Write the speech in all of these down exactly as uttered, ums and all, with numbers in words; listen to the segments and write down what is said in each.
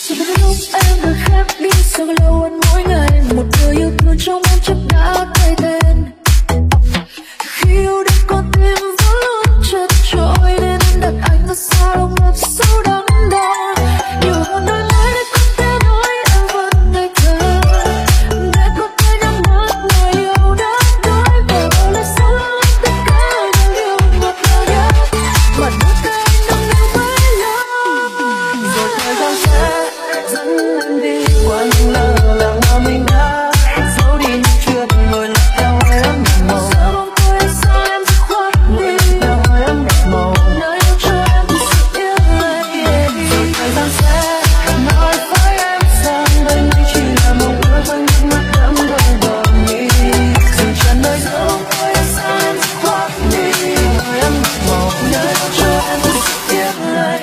Rồi đến lúc em đã khác đi, sao có lâu anh mỗi ngày một người yêu thương trong em chắc đã thay tên. Khi yêu đến con tim vẫn luôn chật chội nên em đặt anh ở xa lòng ngập sâu đắng đau. Nhiều hơn đôi lối để có thể nói em vẫn ngày thơ, để có thể nhắm mắt người yêu đã nói về bao lời sau lưng tất cả những điều ngọt ngào nhất mà đôi tay anh đang yêu với nhau. Rồi thời gian sẽ dẫn em đi qua những lơ làng mà mình đã giấu đi những chuyện ngồi lặng theo hơi ấm màu. Giờ bóng tối sao em dứt khoát đi theo hơi ấm màu, nơi yêu cho em thì sự yên lặng. Rồi thời gian sẽ nói với em rằng đây mới chỉ là mộng ước với những mắt đắm đuối bờ mi. Dừng chân nơi giữa bóng tối sao em dứt khoát đi theo hơi ấm màu, nơi yêu cho em thì sự yên lặng.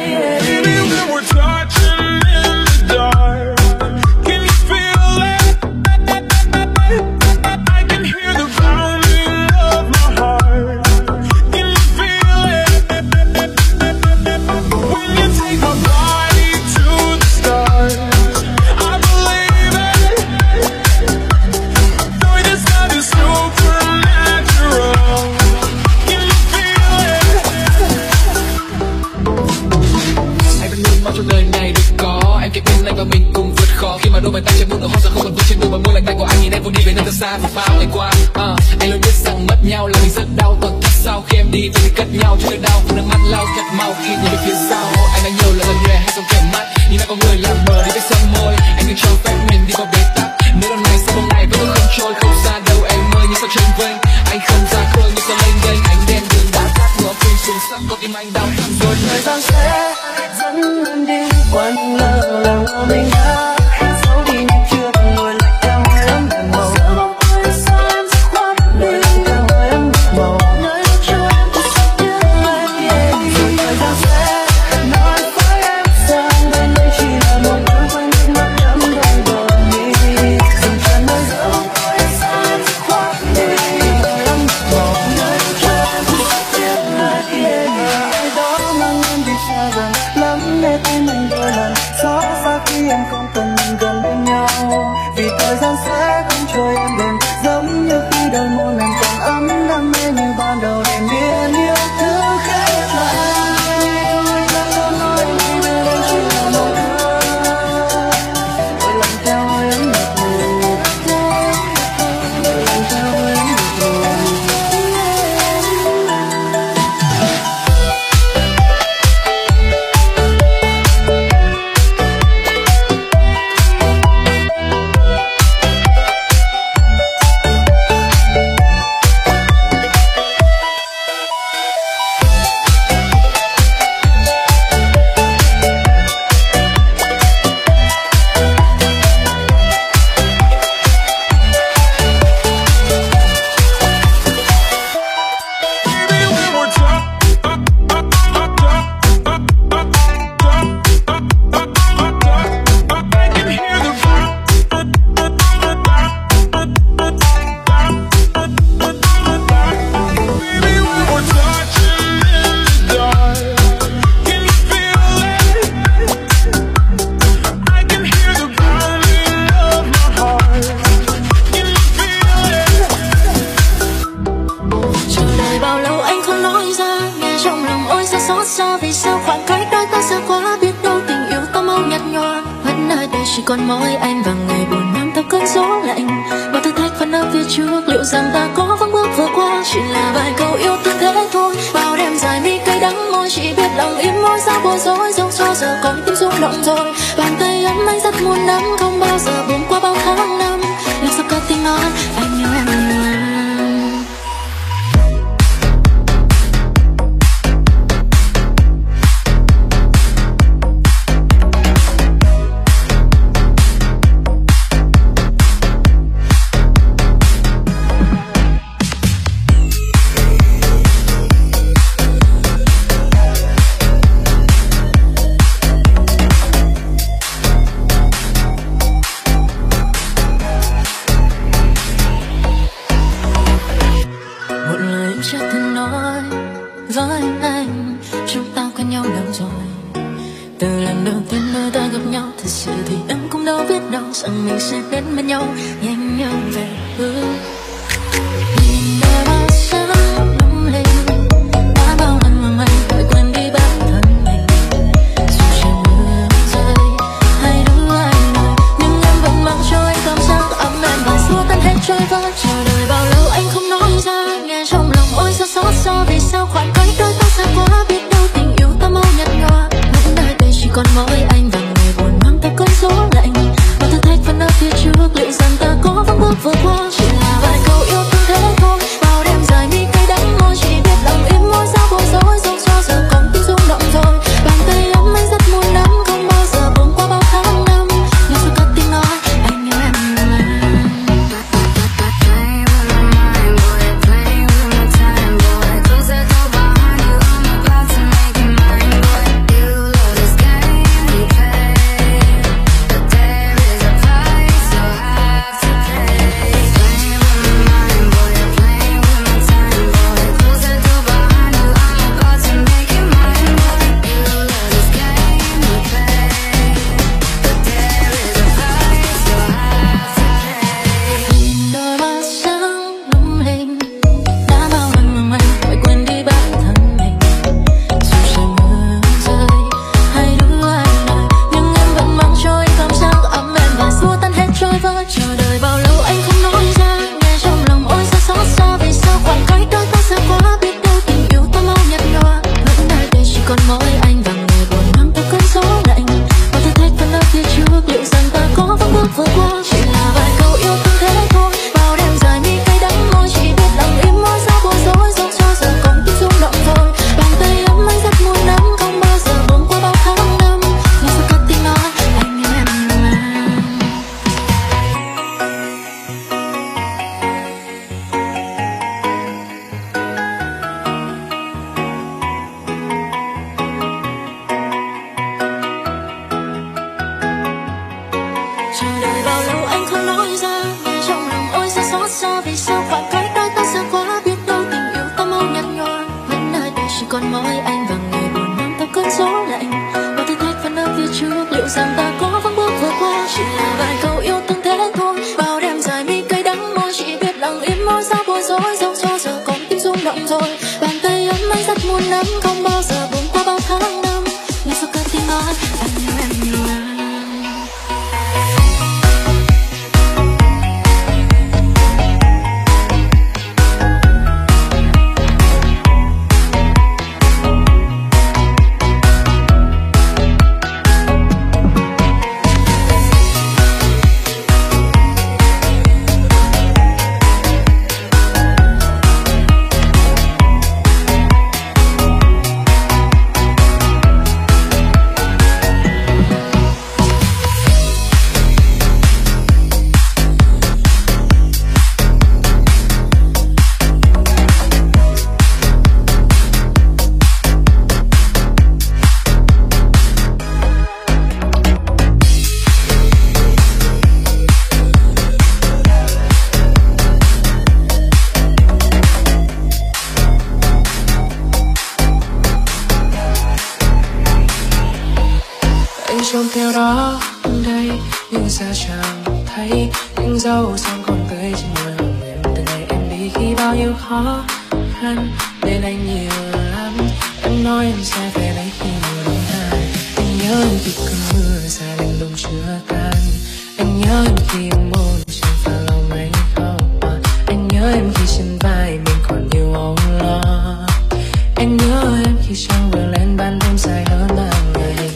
Đôi bàn tay trên mũi nở hoa giờ không còn vương trên đôi bờ môi lạnh tay của anh nhìn em vội đi về nơi thật xa vì bao ngày qua. Uh, anh luôn biết rằng mất nhau là mình rất đau, tổn thất sau khi em đi về thì cất nhau cho nỗi đau cùng nước mắt lau thật mau khi nhìn về phía sau. Anh đã nhiều lần lần nhòe hay trong kẻ mắt nhìn đã có người làm mờ đi với sông môi. Anh đừng cho phép mình đi vào bế tắc nếu lần này sau bóng này vẫn không trôi không xa đâu em ơi như sao trên vênh. Anh không ra khơi như sao lênh đênh ánh đèn đường đã tắt ngõ phim xuống sắc có tim anh đau thắt. Rồi thời gian sẽ dẫn em đi qua những lơ làng mà mình đã giấu đi những chuyện ngồi lạnh theo hơi ấm màu. Giờ bóng tối sao em dứt khoát đi theo hơi ấm màu, nơi yêu cho em thì sự yên lặng. Rồi thời gian sẽ nói với em rằng đây mới chỉ là mộng ước với những mắt đắm đuối bờ mi. Dừng chân nơi giữa bóng tối sao em dứt khoát đi hơi ấm màu, nơi yêu cho em thì sự yên lặng. Ai đó mang em đi xa gần lắm để tim anh đôi lần xót xa khi em không cần mình gần bên nhau. Vì thời gian sẽ không trôi em bền giống như khi đôi môi mình còn ấm đam mê như ban đầu để biết yêu thương khẽ lại. Anh luôn nói mình đây chỉ là mộng ước, tôi làm theo hơi ấm ngập ngừng, tôi làm theo hơi ấm ngập ngừng. Chỉ còn mỗi anh và ngày buồn mang theo cơn gió lạnh và thử thách vẫn ở phía trước. Liệu rằng ta có vững bước vượt qua chỉ là vài câu yêu thương thế thôi. Bao đêm dài mi cay đắng môi chỉ biết lặng im môi sao bối rối dẫu cho giờ còn tim rung động rồi. Bàn tay ấm anh rất muốn nắm không bao giờ buồn qua bao tháng năm. Làm sao cất tiếng nói anh nhớ em. lần đầu tiên nơi ta gặp nhau, thật sự thì em cũng đâu biết đâu rằng mình sẽ đến bên nhau nhanh như vậy. Nhìn đôi mắt sáng lung linh, đã bao lần mà mình phải quên đi bản thân mình. Dù trời mưa rơi hay đứng ngoài nơi, nhưng em vẫn mang cho anh cảm giác ấm êm và xua tan hết trôi vơi. Chờ đợi bao lâu anh không nói ra, nghe trong lòng ôi sao xót xa. Vì sao khoảng cách đôi ta xa quá, biết đâu tình yêu ta mau nhạt nhòa. Vẫn nơi đây chỉ còn mỗi anh và ngày buồn mang theo cơn gió lạnh. Và thử thách vẫn ở phía trước, liệu rằng ta có vững bước vượt qua. Chỉ là vài câu yêu thương thế thôi, bao đêm dài mi cay đắng môi. Chỉ biết lòng im môi sao bối rối, dẫu cho giờ còn tim rung động rồi. Bàn tay ấm anh rất muốn nắm, không bao giờ buông qua bao tháng năm. Nhưng sao cất tiếng nói anh yêu em nhiều lắm. Trông theo đó đây nhưng sao chẳng thấy những dấu son còn tươi trên môi hồng em. Từ ngày em đi khi bao nhiêu khó khăn bên anh nhiều lắm. Em nói em sẽ về lấy khi mùa đông hai. Anh nhớ em khi cơn mưa xa lạnh lùng chưa tan. Anh nhớ em khi em buồn trên phà lòng anh khóc. Anh nhớ em khi trên vai mình còn nhiều âu lo. Anh nhớ em khi trăng vừa lên ban đêm dài hơn ba ngày.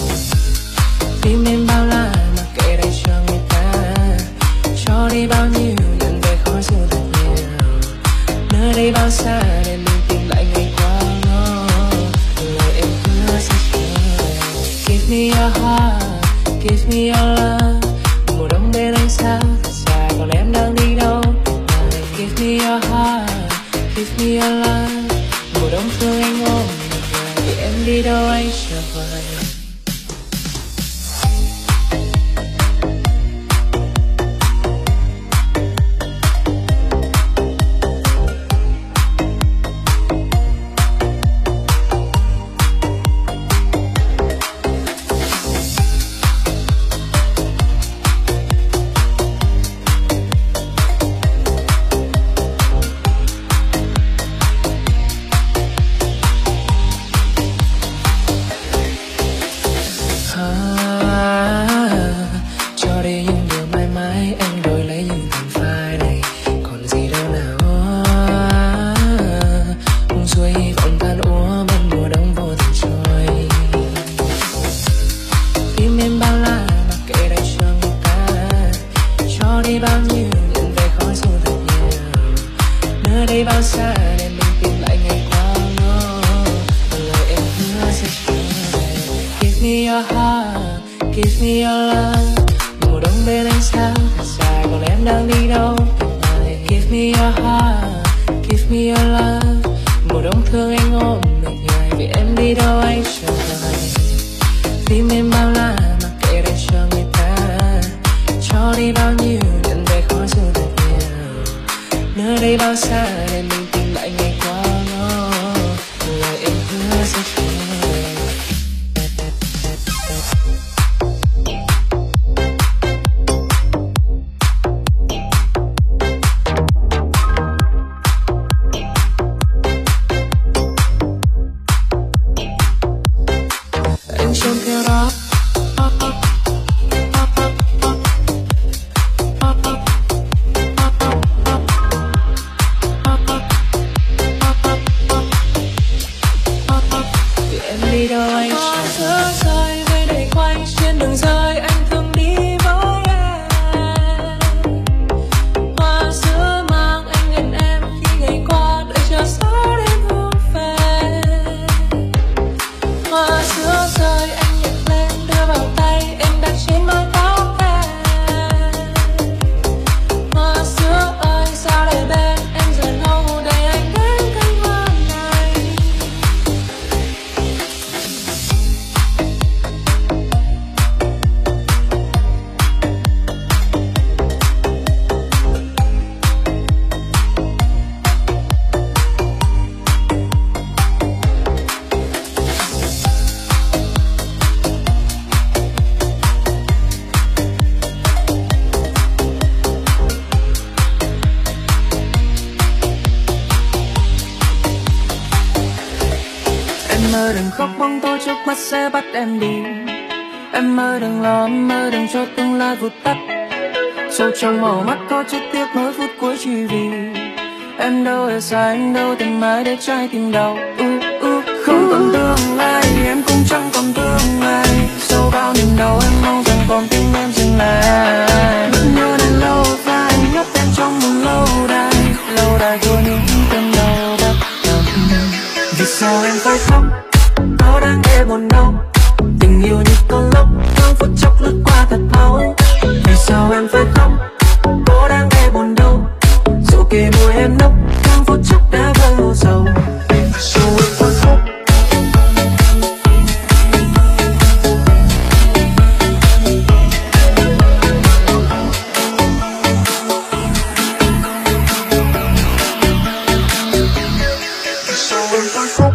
Tim em bao la mà kệ đây cho người ta. Cho đi bao nhiêu nhận về khó giữ thật nhiều. Nơi đây bao xa để mình tìm lại ngày qua nó. Lời em hứa sẽ chờ. Give me your heart, give me your love. Mùa đông bên anh sao thật dài còn em đang đi đâu. Give me your heart, give me your love. Mùa đông thương anh ôm vì em đi đâu anh trở về. xa để mình tìm lại ngày qua ngỡ. Lời em hứa sẽ trở về. Give me your heart, give me your love. Mùa đông bên ánh sáng thật dài, còn em đang đi đâu? Give me your heart, give me your love. Mùa đông thương anh ôm mình nhòi, vì em đi đâu anh chờ đợi. Tim em bao la mặc kệ để cho người ta cho đi bao nhiêu, nhận về khó giữ thật nhiều. Nơi đây bao xa để mình tìm lại ngày qua ngỡ. Lời em hứa sẽ trở về. Anh trông theo đó. Vì em đi đâu anh Hoa sữa rơi về đầy quanh trên đường rơi, anh thường đi với em. Hoa sữa mang anh gần em khi ngày qua đợi chờ gió đến hương về. Hoa sữa rơi anh nhặt lên đưa vào tay, em đặt trên mái tóc em. Hoa sữa ơi sao để bên em giờ lâu để anh đến cánh hoa này. Em mơ đừng khóc bóng tối trước mắt sẽ bắt em đi. Em mơ đừng lo, em mơ đừng cho tương lai vụt tắt. Sâu trong màu mắt có chút tiếc nuối phút cuối chỉ vì em đâu ở xa, anh đâu từng mãi để trái tim đau. uh, uh. Không còn tương lai, em cũng chẳng còn tương lai. Sau bao niềm đau em mong rằng còn tim em dừng lại. Nhớ đến lâu và anh nhấp em trong một lâu đài, lâu đài của những cơn đau đớn. Vì sao em phải khóc, có đáng để buồn đâu. Tình yêu như con lốc, thoáng phút chốc lướt qua thật mau. Vì sao em phải khóc, có đáng để buồn đâu. Dù kề môi em nốc, thoáng phút chốc đã vỡ u sầu. Sao em phải khóc. Sao em phải khóc.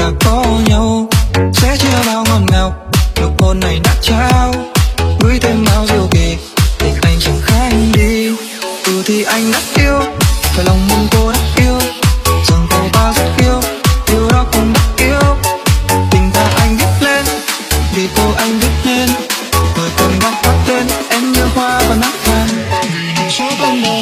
ta có nhau sẽ chia bao ngọt ngào. Nụ hôn này đã trao gửi thêm bao diệu kỳ, tình anh chẳng khác anh đi. Ừ thì anh đã yêu, phải lòng muốn cô đã yêu, rằng cô ta rất yêu, yêu đó cũng đã yêu. Tình ta anh viết lên, vì cô anh viết nên, người cần góc bắt lên em như hoa và nắng vàng. Số ban đầu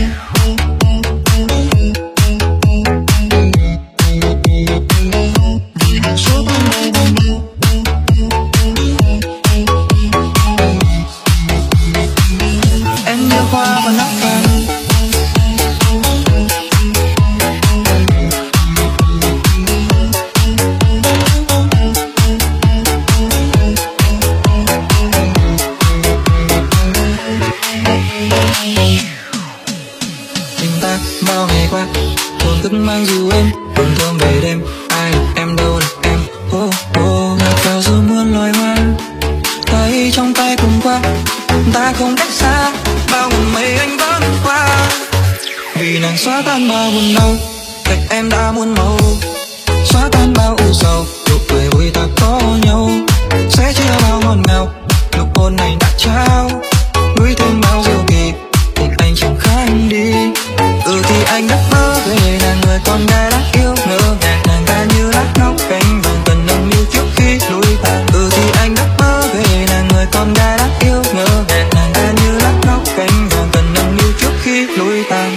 mang dù em buồn thương về đêm, ai em đâu là em. Oh, oh. Ngạt vào dù muôn loài hoa, tay trong tay cùng qua, ta không cách xa, bao ngàn mây anh vẫn qua. Vì nàng xóa tan bao buồn đau, cách em đã muôn màu, xóa tan bao u sầu, nụ cười vui ta có nhau sẽ chia bao ngọt ngào. Nụ hôn này đã trao gửi thêm bao diệu kỳ, tình anh chẳng khác anh đi. Ừ thì anh đã mơ về nàng người con gái đã yêu, ngỡ ngàng nàng ta như lá ngọc cánh vàng cần nâng niu trước khi lùi tàn. Ừ thì anh đã mơ về nàng người con gái đã yêu, ngỡ ngàng nàng ta như lá ngọc cánh vàng cần nâng niu trước khi lùi tàn.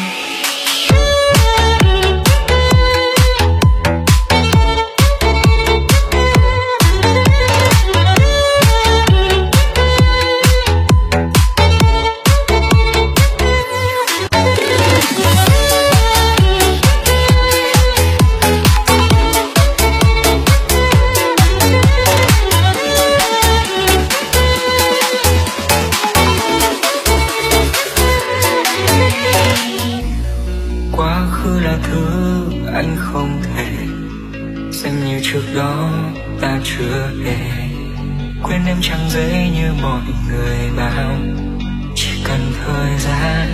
Anh không thể xem như trước đó ta chưa hề quên em chẳng dễ như mọi người bảo, chỉ cần thời gian.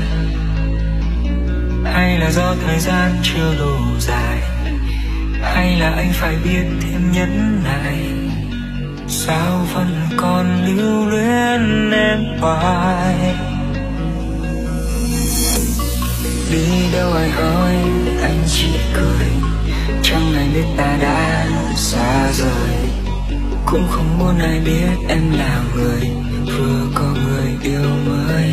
Hay là do thời gian chưa đủ dài, hay là anh phải biết thêm nhẫn nại, sao vẫn còn lưu luyến em hoài. Đi đâu ai hỏi anh chỉ cười, chẳng ai biết ta đã xa rời, cũng không muốn ai biết em là người vừa có người yêu mới.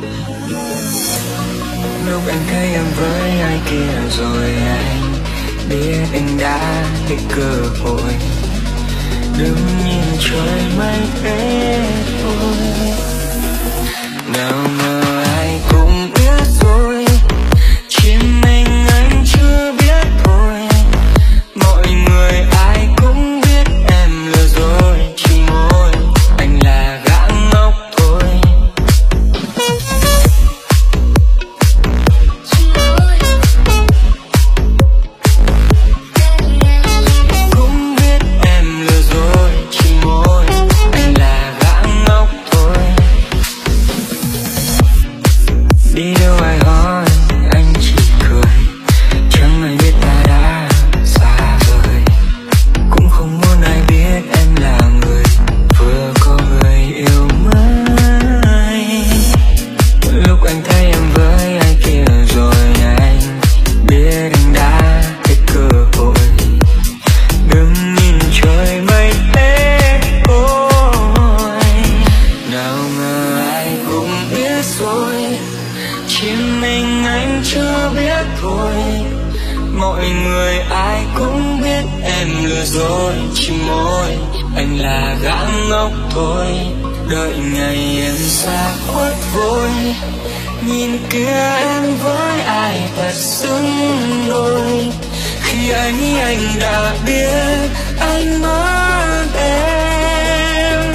Lúc anh thấy em với ai kia rồi, anh biết anh đã hết cơ hội. Đừng nhìn trời mây thế thôi, nào ngờ ai cũng biết rồi, chỉ mình anh chưa biết thôi. Mọi người ai cũng biết em lừa dối, chỉ mỗi anh là gã ngốc thôi. Cũng biết em lừa dối, chỉ mỗi anh là gã ngốc thôi. Đi đâu ai hỏi anh chỉ cười, chẳng ai biết ta đã xa rời, cũng không muốn ai biết em là người vừa có người yêu mới. Lúc anh thấy em với ai kia rồi, anh biết anh đã hết cơ hội. Đừng nhìn trời mây thế thôi, nào ngờ ai cũng biết rồi, chỉ mình anh chưa biết thôi. Mọi người ai cũng biết em lừa dối, chỉ mỗi anh là gã ngốc thôi. Đợi ngày em xa khuất vội, nhìn kia em với ai thật xứng đôi. Khi anh nghĩ anh đã biết anh mất em.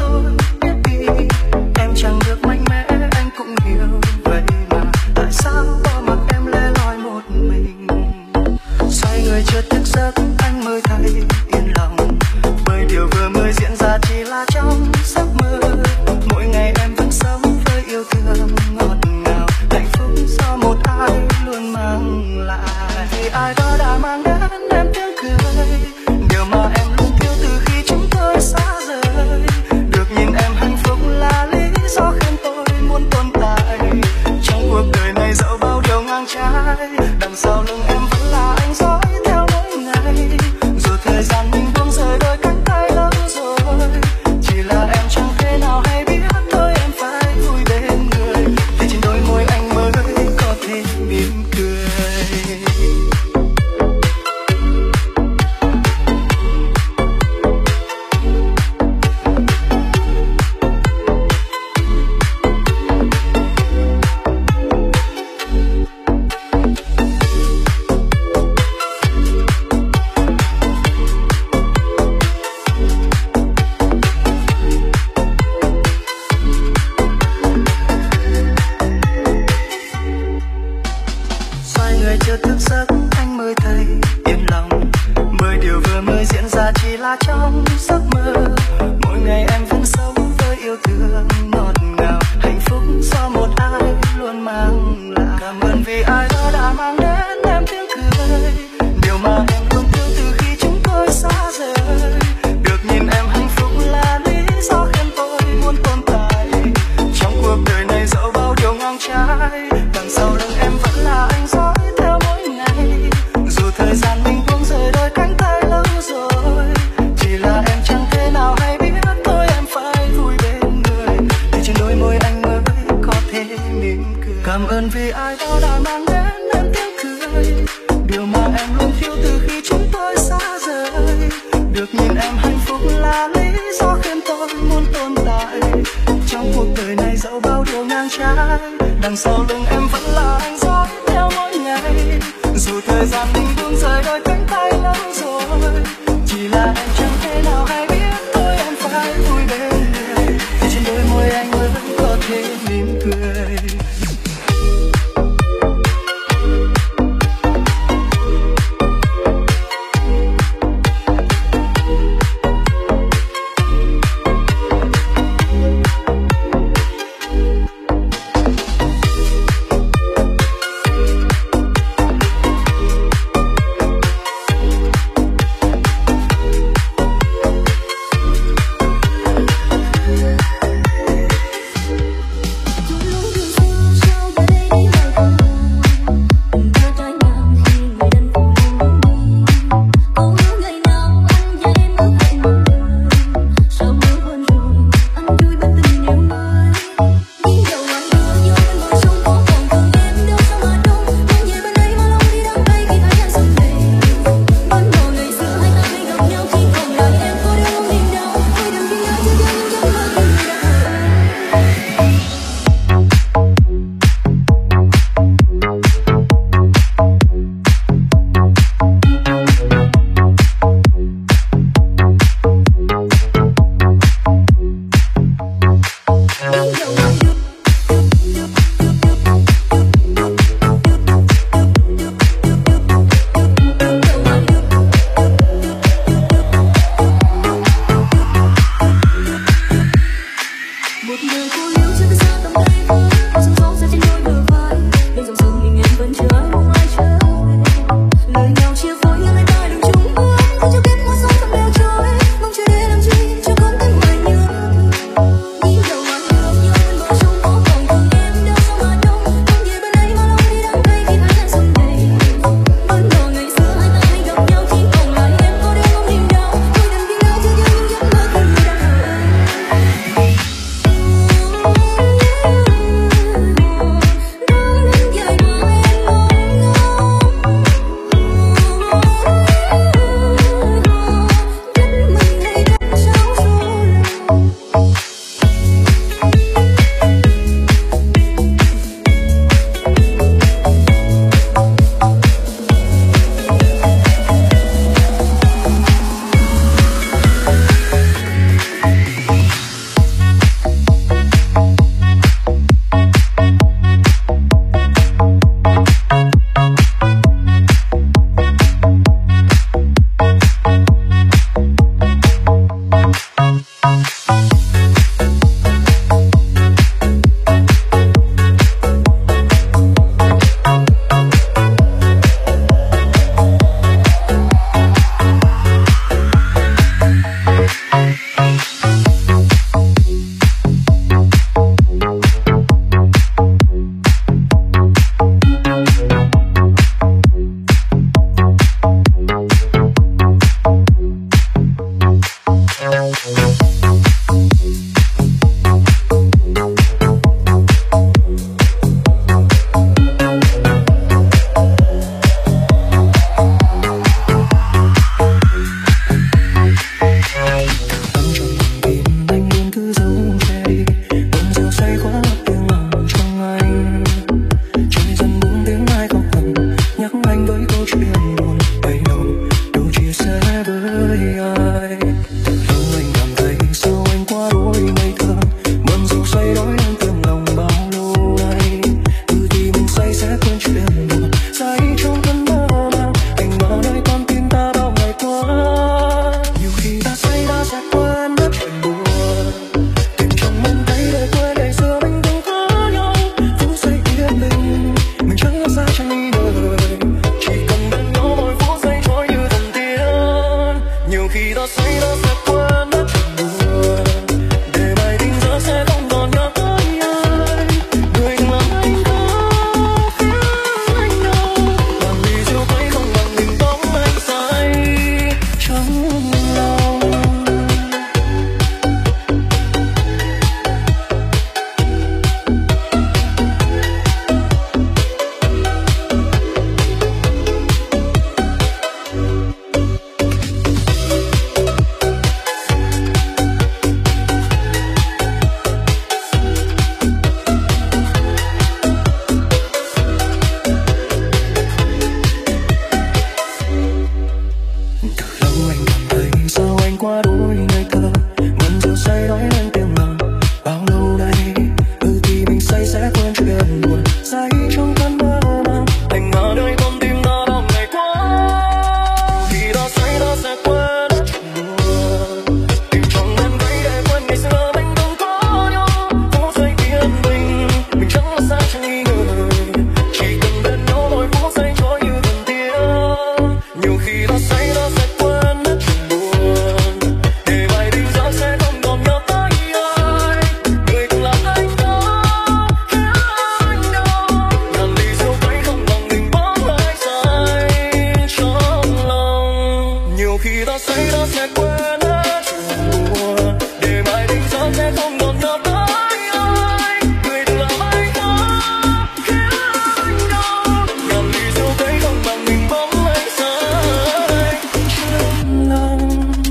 tôi biết đi. Em chẳng được mạnh mẽ anh cũng hiểu, vậy mà tại sao bỏ mặc em lẻ loi một mình. Xoay người chợt thức giấc anh mới thấy yên lòng, bởi điều vừa mới diễn ra chỉ là trong giấc mơ. Mỗi ngày em vẫn sống với yêu thương ngọt ngào, hạnh phúc do một ai luôn mang lại. Vì ai đó đã mang đến em tiếng cười, điều mà em luôn thiếu từ khi chúng tôi xa rời. Được nhìn em hạnh phúc là lý do khiến tôi muốn tồn tại trong cuộc đời này, dẫu bao điều ngang trái. Đằng sau lưng em vẫn là anh dõi theo mỗi ngày, dù thời gian mình buông rời đôi cánh tay lâu rồi. Chỉ là em chẳng thể nào hay biết thôi em phải vui bên người, thì trên đôi môi anh mới có thể mỉm cười. Xoay người chưa thức giấc anh mới thấy yên lòng, bởi điều vừa mới diễn ra chỉ là trong giấc mơ. Mỗi ngày em vẫn sống với yêu thương ngọt ngào, hạnh phúc do một ai luôn mang lại. Cảm ơn vì ai đó đã mang đến em tiếng cười, điều mà em luôn thiếu từ khi chúng tôi xa rời. Được nhìn em hạnh phúc là lý do khiến tôi muốn tồn tại trong cuộc đời này, dẫu bao điều ngang trái. Đằng sau lưng em vẫn là anh dõi theo mỗi ngày, dù thời gian mình buông rời đôi cánh tay lâu rồi. Chỉ là em chẳng thể nào hay biết thôi em phải vui bên người, thì trên đôi môi anh mới có thể mỉm cười. Cảm ơn vì ai đó đã mang đến em tiếng cười, điều mà em luôn thiếu từ khi chúng tôi xa rời. Được nhìn em hạnh phúc là lý do khiến tôi muốn tồn tại trong cuộc đời này, dẫu bao điều ngang trái. Đằng sau lưng em vẫn là anh dõi theo mỗi ngày, dù thời gian mình buông rời đôi cánh tay lâu rồi. Chỉ là em chẳng thể nào hay biết thôi em phải vui bên người, thì trên đôi môi anh mới vẫn có thể mỉm cười. nào tới ai người là ai đó khiến anh đau làm gì dẫu thấy không bằng mình bóng anh rơi trong lòng.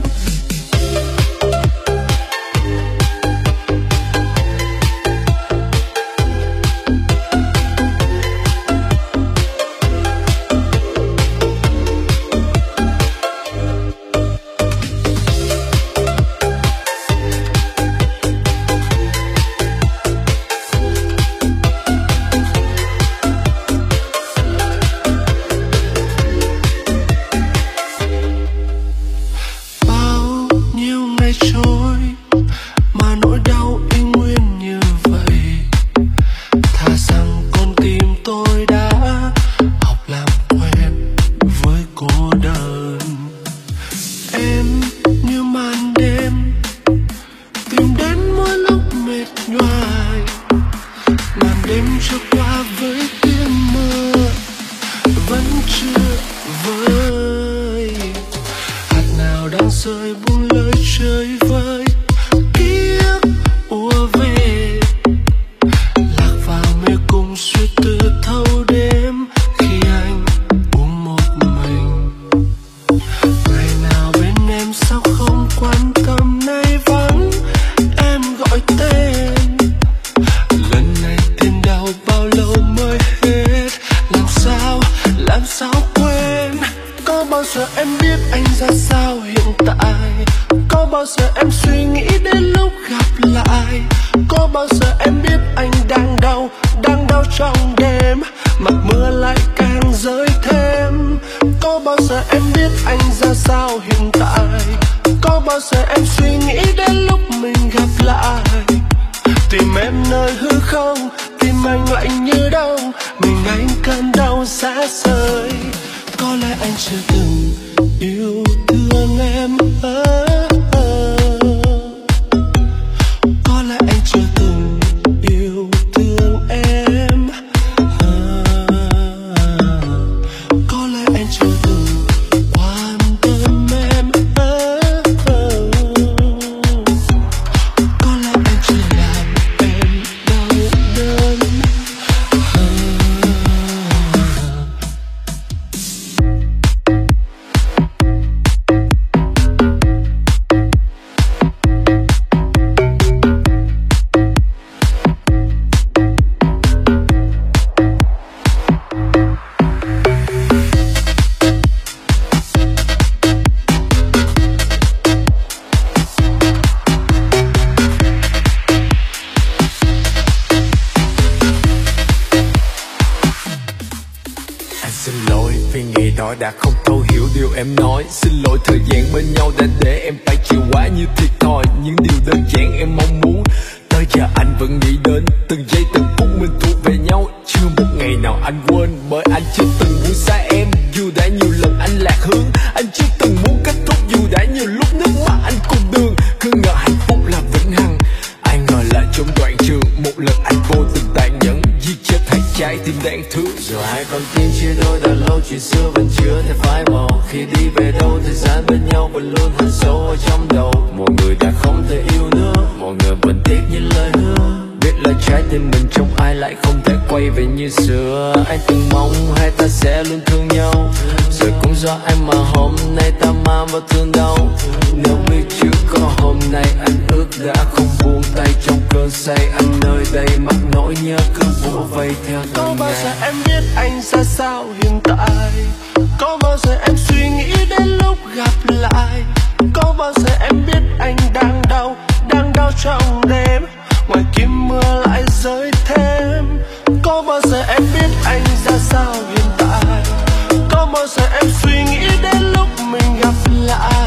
đã không thấu hiểu điều em nói. Xin lỗi thời gian bên nhau đã để em phải chịu quá nhiều thiệt thòi. Những điều đơn giản em mong muốn tới giờ anh vẫn nghĩ đến. Từng giây từng phút mình thuộc về nhau, chưa một ngày nào anh quên. Bởi anh chưa từng muốn xa em, dù đã nhiều lần anh lạc hướng. Anh chưa từng muốn kết thúc, dù đã nhiều lúc nước mắt anh cùng đường. Cứ ngờ hạnh phúc là vĩnh hằng, ai ngờ là trong đoạn trường. Một lần anh vô tình tàn nhẫn giết chết hai trái tim đáng thương. Dù hai con tim chia đôi đã lâu, chuyện xưa vẫn chưa thể phai màu. Khi đi về đâu thời gian bên nhau vẫn luôn hằn sâu ở trong đầu. Mọi người đã không thể yêu nữa, mọi người vẫn tiếc những lời hứa. Biết là trái tim mình trong ai lại không thể quay về như xưa. Anh từng mong hai ta sẽ luôn thương nhau, rồi cũng do anh mà hôm nay ta mang vào thương đau. Nếu biết chưa có hôm nay anh ước đã không buông tay. Trong cơn say anh nơi đây mặc nỗi nhớ cứ bủa vây theo từng Có bao ngày. giờ em biết anh ra sao hiện tại? Có bao giờ em suy nghĩ đến lúc gặp lại? Có bao giờ em biết anh đang đau, đang đau trong đêm, ngoài kia mưa lại rơi thêm? Có bao giờ em biết anh ra sao hiện tại? Có bao giờ em suy nghĩ đến lúc mình gặp lại?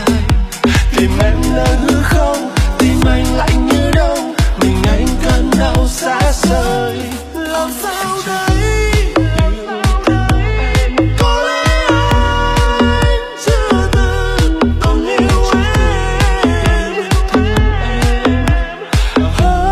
Tìm em nơi hư không, tim anh lạnh như đông, mình anh cơn đau xa rời. Làm sao đây? Oh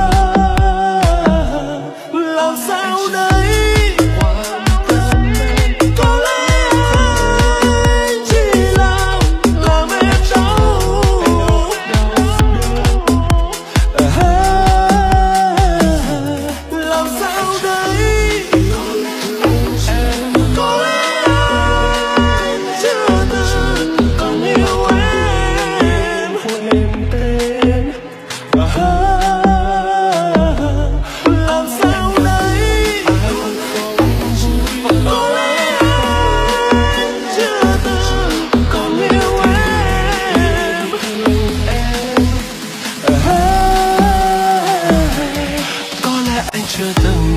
chưa từng.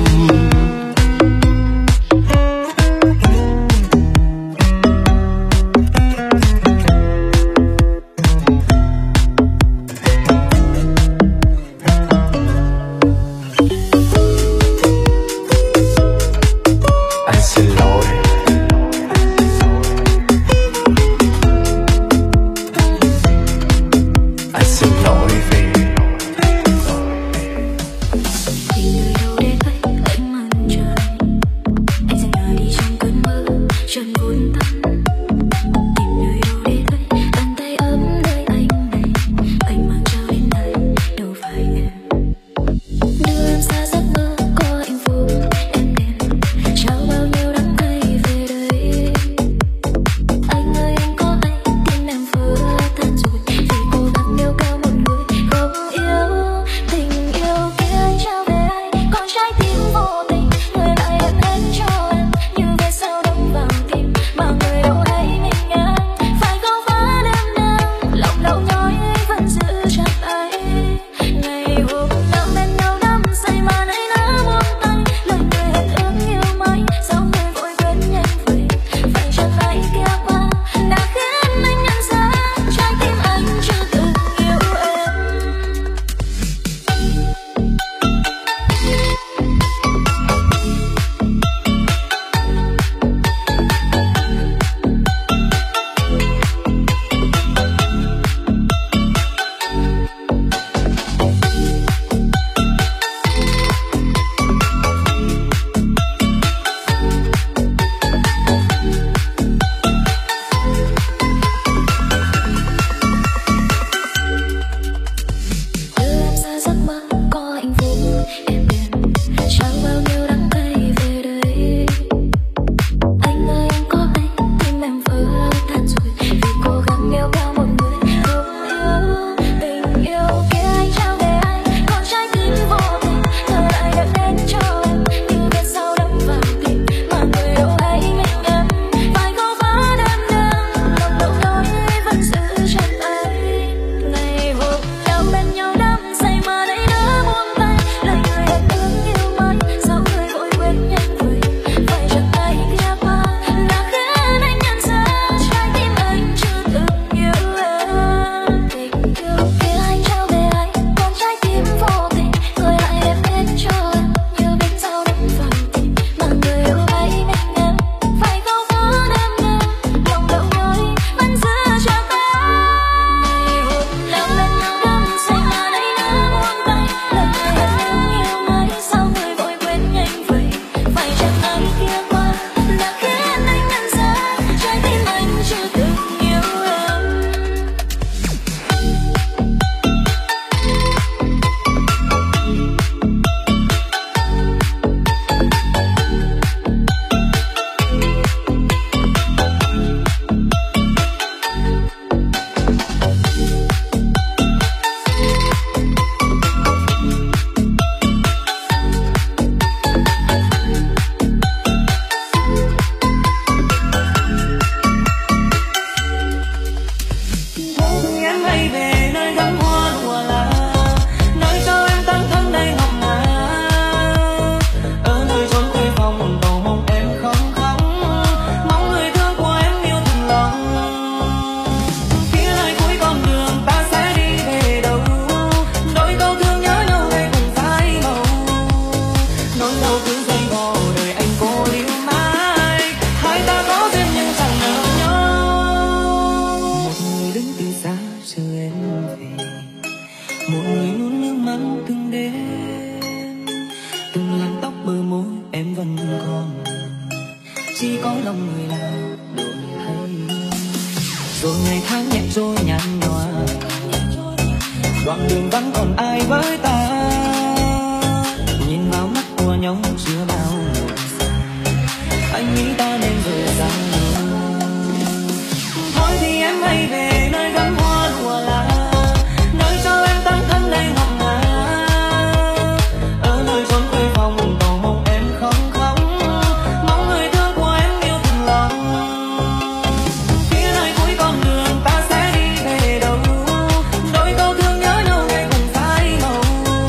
Hãy subscribe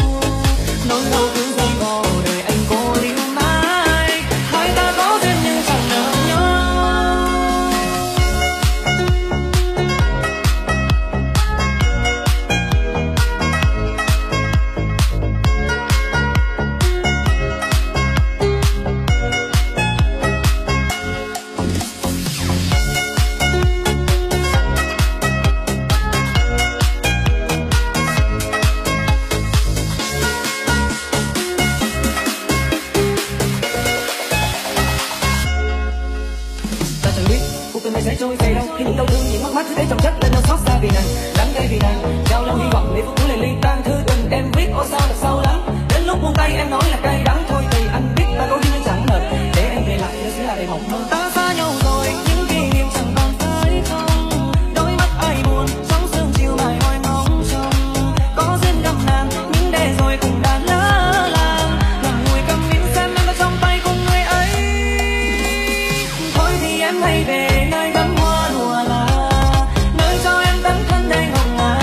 cứ để chồng chất lên nỗi xót xa vì nàng, đắng cay vì nàng. Trao lâu hy vọng để phút cuối lời ly tan thư tình em viết ô sao thật sâu lắng. Đến lúc buông tay em nói là cay đắng thôi thì anh biết ta có duyên nhưng chẳng ngờ để em về lại đó sẽ là đầy mộng mơ. Ta xa nhau rồi những kỷ niệm chẳng còn phải không, đôi mắt ai buồn sóng sương chiều mãi hoài ngóng trông. Có duyên gặp nàng nhưng để rồi cũng đã lỡ làng, ngậm ngùi câm nín xem em đã trong tay cùng người ấy. Thôi thì em hãy về nơi đắm hoa lụa là nơi cho em tấm thân đầy ngọt ngào,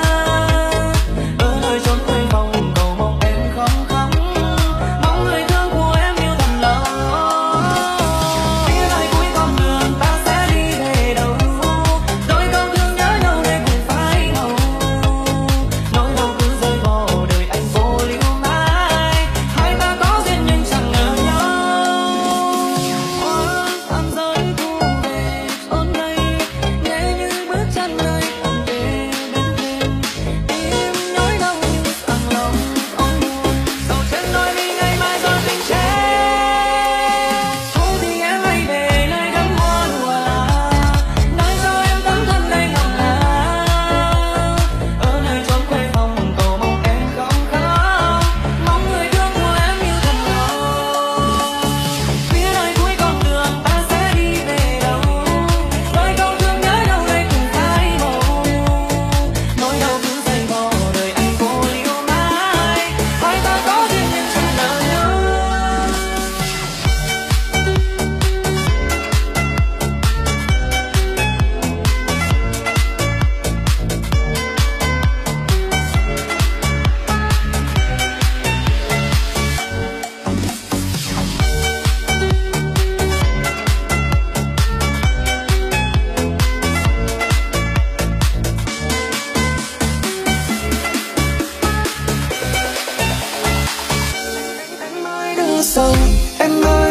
ở nơi chốn quê phòng cầu mong em không khóc, mong người thương của em yêu thầm lòng. Phía nơi cuối con đường ta sẽ đi về đâu, đôi câu thương nhớ nhau để cùng phai màu, nỗi đau cứ rơi vào đời anh vô liễu mãi, hai ta có duyên nhưng chẳng ngờ nhau. Hoa tàn rơi thu về chốn đây, nghe như bước chân nơi anh về bên thềm, tim nhói đau như sẵn lòng ôm buồn, sầu trên đôi mi ngày mai rồi tình chết. Thôi thì em hãy về nơi đắm hoa lụa là nơi cho em tấm thân đầy ngọt ngào, ở nơi chốn quê phòng cầu mong em không khóc, mong người thương của em yêu thầm lòng. Phía nơi cuối con đường ta sẽ đi về đâu, đôi câu thương nhớ nhau đây cùng phai màu, nỗi đau cứ dày vò đời anh vô liễu mãi, hai ta có duyên nhưng chẳng nỡ nhau. Em ơi đừng sầu, em ơi